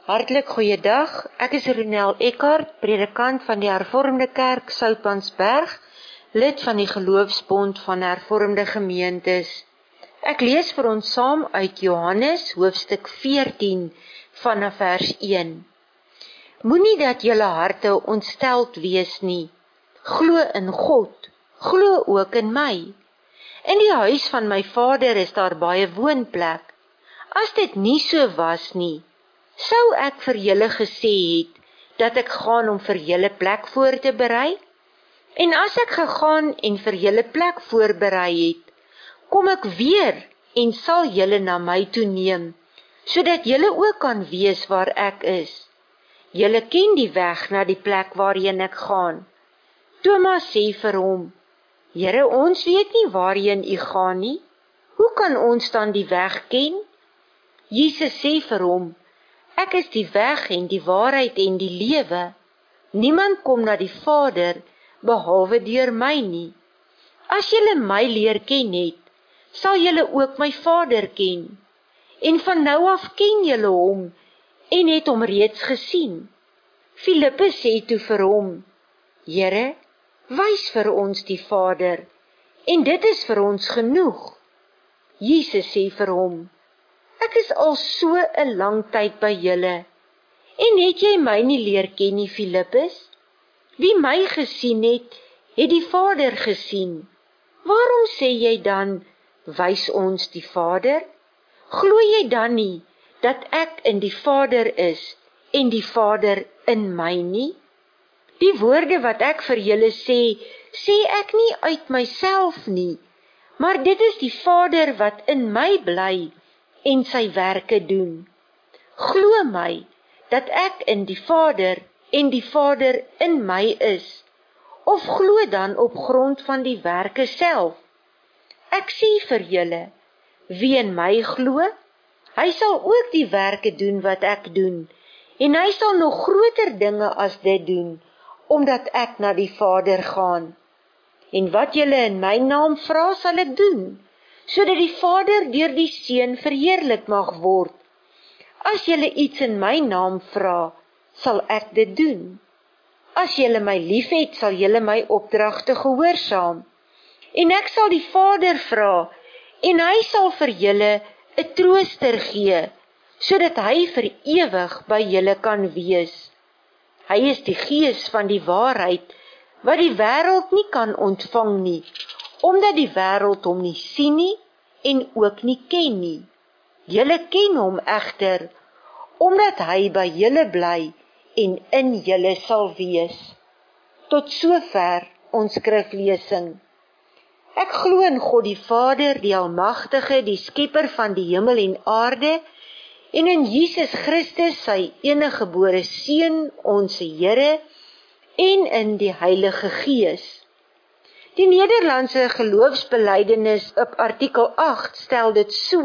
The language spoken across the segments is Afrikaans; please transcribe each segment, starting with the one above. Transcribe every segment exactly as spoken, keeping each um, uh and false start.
Hartlik goeiedag, ek is Ronel Eckhardt, predikant van die Hervormde Kerk Soutpansberg, lid van die Geloofsbond van Hervormde Gemeentes. Ek lees vir ons saam uit Johannes hoofstuk veertien vanaf vers een. Moenie dat julle harte ontsteld wees nie. Glo in God, glo ook in my. In die huis van my Vader is daar baie woonplek. As dit nie so was nie, sou ek vir julle gesê het, dat ek gaan om vir julle plek voor te berei? En as ek gegaan en vir julle plek voorberei het, kom ek weer en sal julle na my toe neem, sodat julle ook kan wees waar ek is. Julle ken die weg na die plek waarheen ek gaan. Thomas sê vir hom, Here, ons weet nie waarheen u gaan nie. Hoe kan ons dan die weg ken? Jesus sê vir hom, Ek is die weg en die waarheid en die lewe. Niemand kom na die Vader, behalwe deur my nie. As julle my leer ken het, sal julle ook my Vader ken. En van nou af ken julle hom, en het hom reeds gesien. Filippus sê toe vir hom, Here, wys vir ons die Vader, en dit is vir ons genoeg. Jesus sê vir hom, Ek is al so 'n lang tyd by julle, en het jy my nie leer ken nie, Filippus? Wie my gesien het, het die Vader gesien. Waarom sê jy dan, wys ons die Vader? Glo jy dan nie, dat ek in die Vader is, en die Vader in my nie? Die woorde wat ek vir julle sê, sê ek nie uit myself nie, maar dit is die Vader wat in my bly, en sy werke doen. Glo my, dat ek in die Vader en die Vader in my is, of glo dan op grond van die werke self. Ek sê vir julle, wie in my glo, hy sal ook die werke doen wat ek doen, en hy sal nog groter dinge as dit doen, omdat ek na die Vader gaan. En wat julle in my naam vra, sal ek doen, sodat die Vader deur die Seun verheerlik mag word. As julle iets in my naam vra, sal ek dit doen. As julle my liefhet, sal julle my opdragte gehoorsaam. En ek sal die Vader vra, en hy sal vir julle 'n trooster gee, sodat hy vir ewig by julle kan wees. Hy is die Gees van die waarheid, wat die wêreld nie kan ontvang nie, omdat die wêreld hom nie sien nie, en ook nie ken nie. Julle ken hom egter, omdat hy by julle bly, en in julle sal wees. Tot sover ons skriflesing. Ek glo in God die Vader, die Almagtige, die Skepper van die hemel en aarde, en in Jesus Christus, sy eniggebore Seun, ons Here, en in die Heilige Gees. Die Nederlandse geloofsbelijdenis op artikel agt stel dit so,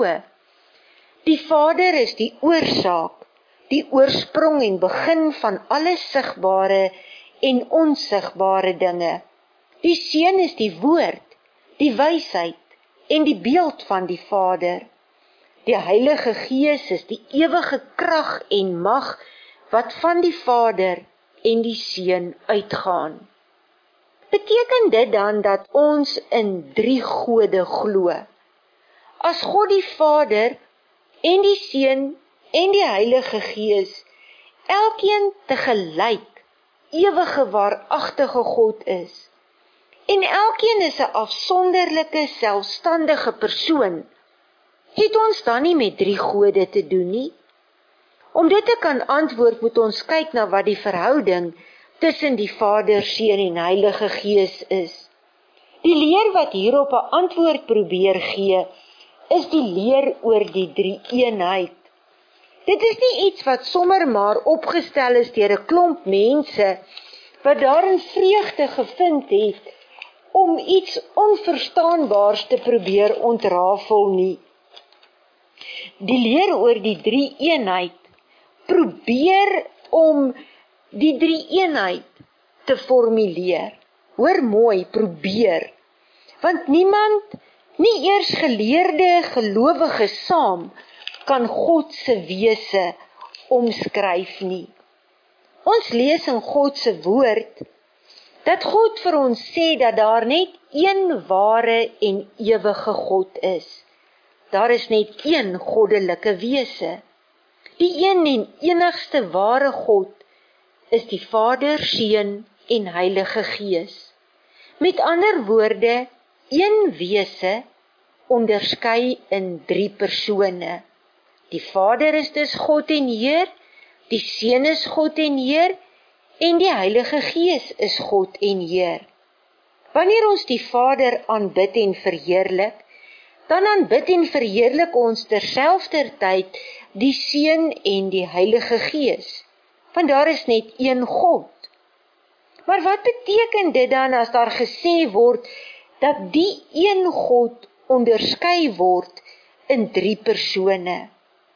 Die Vader is die oorsaak, die oorsprong en begin van alle sigbare en onsigbare dinge. Die Seun is die woord, die wysheid en die beeld van die Vader. Die Heilige Gees is die ewige krag en mag wat van die Vader en die Seun uitgaan. Beteken dit dan dat ons in drie gode glo? As God die Vader en die Seun en die Heilige Gees elkeen tegelyk ewige waaragtige God is, en elkeen is 'n afsonderlike, selfstandige persoon, het ons dan nie met drie gode te doen nie? Om dit te kan antwoord, moet ons kyk na wat die verhouding tussen die Vader, Seun en Heilige Gees is. Die leer wat hierop 'n antwoord probeer gee, is die leer oor die drie-eenheid. Dit is nie iets wat sommer maar opgestel is deur 'n klomp mense, wat daarin vreugde gevind het, om iets onverstaanbaars te probeer ontrafel nie. Die leer oor die drie-eenheid probeer om die drie-eenheid te formuleer. Hoor mooi, probeer. Want niemand, nie eers geleerde gelowiges saam, kan God se wese omskryf nie. Ons lees in God se woord, dat God vir ons sê dat daar net een ware en ewige God is. Daar is net een goddelike wese. Die een en enigste ware God is die Vader, Seun en Heilige Gees. Met ander woorde, een wese onderskei in drie persone. Die Vader is dus God en Heer, die Seun is God en Heer, en die Heilige Gees is God en Heer. Wanneer ons die Vader aanbid en verheerlik, dan aanbid en verheerlik ons terselfdertyd die Seun en die Heilige Gees, want daar is net een God. Maar wat beteken dit dan as daar gesê word, dat die een God onderskei word in drie persone?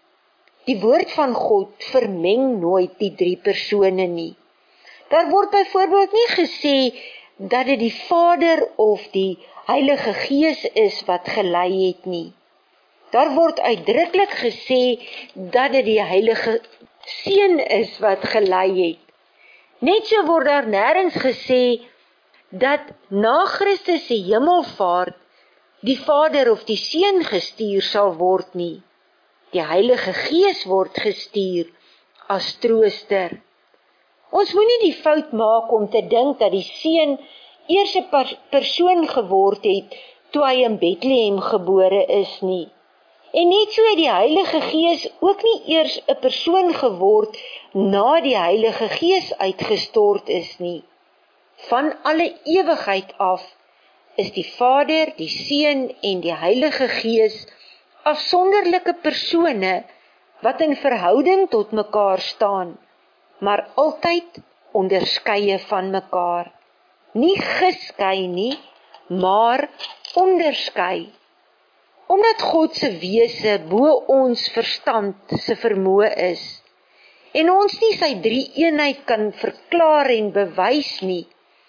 Die woord van God vermeng nooit die drie persone nie. Daar word byvoorbeeld nie gesê, dat dit die Vader of die Heilige Gees is wat gelei het nie. Daar word uitdruklik gesê, dat dit die Heilige Seun is wat gelei het. Net so word daar nêrens gesê, dat na Christus se hemelvaart, die Vader of die Seun gestuur sal word nie. Die Heilige Gees word gestuur as trooster. Ons moet nie die fout maak om te dink dat die Seun eers 'n persoon geword het, toe hy in Bethlehem gebore is nie. En net so het die Heilige Gees ook nie eers 'n persoon geword, na die Heilige Gees uitgestort is nie. Van alle ewigheid af, is die Vader, die Seun en die Heilige Gees afsonderlike persone, wat in verhouding tot mekaar staan, maar altyd onderskeie van mekaar. Nie geskei nie, maar onderskei. Omdat God se wese bo ons verstand se vermoë is, en ons nie sy drie eenheid kan verklaar en bewys nie,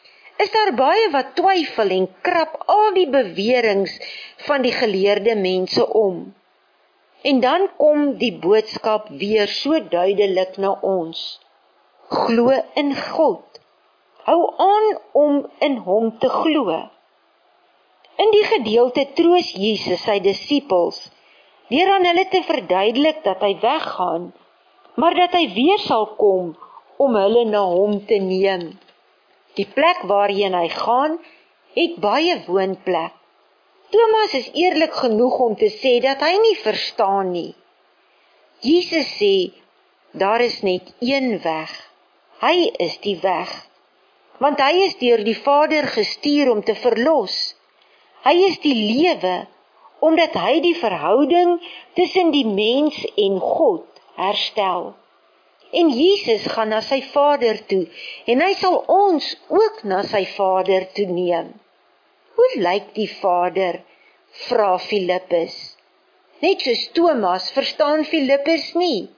is daar baie wat twyfel en krap al die beweringe van die geleerde mense om. En dan kom die boodskap weer so duidelik na ons. Glo in God. Hou aan om in hom te glo. In die gedeelte troos Jesus sy disippels, deur aan hulle te verduidelik dat hy weggaan, maar dat hy weer sal kom om hulle na hom te neem. Die plek waarheen hy gaan, het baie woonplek. Thomas is eerlik genoeg om te sê dat hy nie verstaan nie. Jesus sê, daar is net een weg. Hy is die weg. Want hy is deur die Vader gestuur om te verlos. Hy is die lewe, omdat hy die verhouding tussen die mens en God herstel. En Jesus gaan na sy Vader toe, en hy sal ons ook na sy Vader toe neem. Hoe lyk die Vader? Vra Filippus. Net soos Thomas verstaan Filippus nie.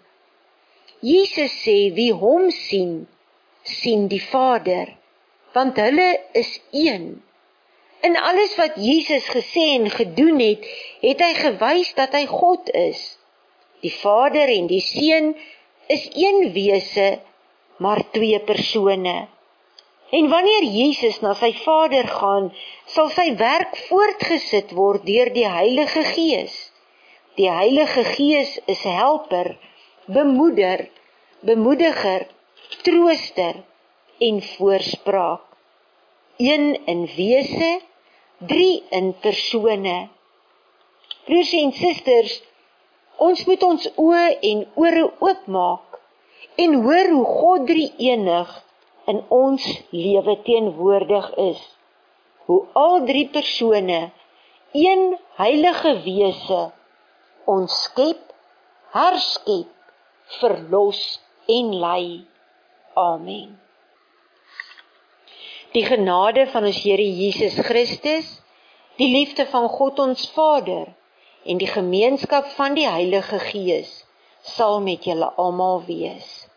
Jesus sê, wie hom sien, sien die Vader, want hulle is een. In alles wat Jesus gesê en gedoen het, het hy gewys dat hy God is. Die Vader en die Seun is een wese, maar twee persone. En wanneer Jesus na sy Vader gaan, sal sy werk voortgesit word deur die Heilige Gees. Die Heilige Gees is helper, bemoeder, bemoediger, trooster en voorspraak. Een in wese, drie in persone. Broers en susters, ons moet ons oë en ore oopmaak en hoor hoe God drie enig in ons lewe teenwoordig is. Hoe al drie persone, een heilige wese, ons skep, herskep, verlos en lei. Amen. Die genade van ons Here Jesus Christus, die liefde van God ons Vader en die gemeenskap van die Heilige Gees sal met julle almal wees.